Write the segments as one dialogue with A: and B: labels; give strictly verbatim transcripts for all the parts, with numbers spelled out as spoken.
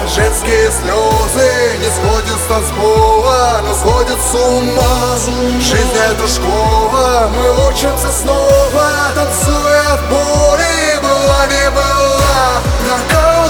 A: Женские слезы не сходят с танцпола, но сходят с ума. Жизнь это школа, мы учимся снова, танцуя от боли, была не была. Нокаут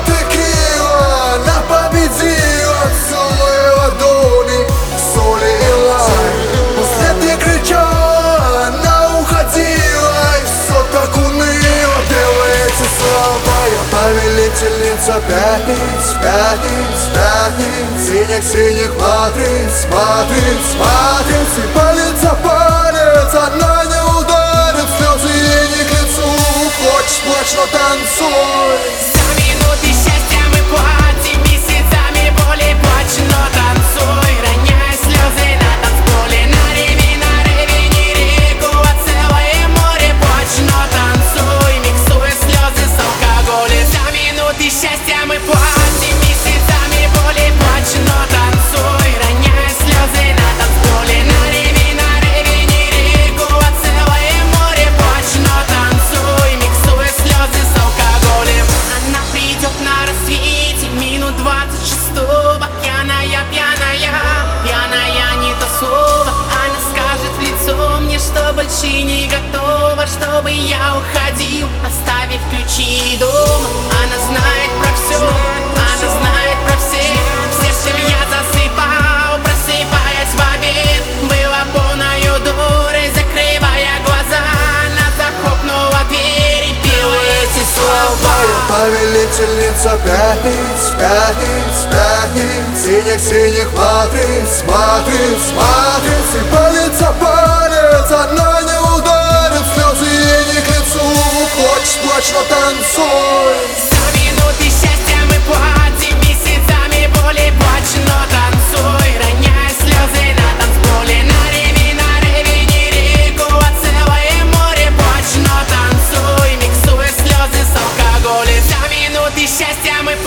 A: текила, она победила, целые ладони, соли и лай. После ты кричала, она уходила, и все так уныло, делая эти слова. Я повелительница пятниц, пятниц, пятниц, синих-синих матриц, матриц, матриц. И палец за палец, она не ударит, слезы ей не к лицу. Хочешь плачь, но танцуй.
B: За минуты счастья мы платим, месяцами боли плачь, но танцуй. Роняя слезы на танцполе, на реви, на реве, не реку, а целое море плачь, но танцуй. Миксуя слезы с алкоголем. За минуты счастья мы платим, месяцами боли плачь, но танцуй. Роняя слезы на танцполе, на реви, на реве, не реку, а целое море плачь, но танцуй. Миксуя слезы с алкоголем. Она придет на рассвете минут двадцать шестого. Пьяная, пьяная, пьяная не то слово. Она скажет в лицо мне, что больше не готова, чтобы я уходил, оставив ключи дома. Она знает про все, она знает про всех. Все, чем я засыпал, просыпаясь в обед, была полною дурой, закрывая глаза. Она захлопнула дверь и пела эти слова.
A: Я повелительница пятниц, пятниц, пятниц, синих-синих матриц, матриц, матриц. И палец за палец, она не ударит, слезы ей не к лицу. Хочешь плачь, но танцуй.
B: За минуты счастья мы платим, месяцами боли плачь, но танцуй. Роняя слезы на танцполе, на реви, на реве, не реку, а целое море плачь, но танцуй. Миксуя слезы с алкоголем. За минуты счастья мы